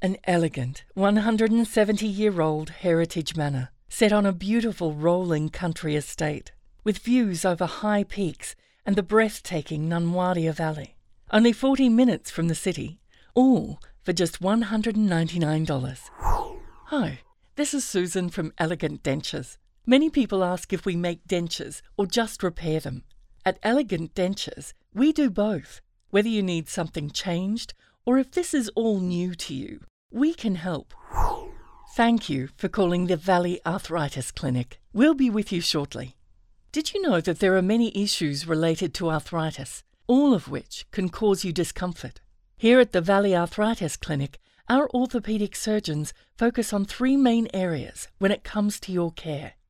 An elegant 170-year-old heritage manor set on a beautiful rolling country estate with views over high peaks and the breathtaking Nunawading Valley. Only 40 minutes from the city, all for just $199. Hi, this is Susan from Elegant Dentures. Many people ask if we make dentures or just repair them. At Elegant Dentures, we do both. Whether you need something changed or if this is all new to you, we can help. Thank you for calling the Valley Arthritis Clinic. We'll be with you shortly. Did you know that there are many issues related to arthritis, all of which can cause you discomfort? Here at the Valley Arthritis Clinic, our orthopaedic surgeons focus on 3 main areas when it comes to your care: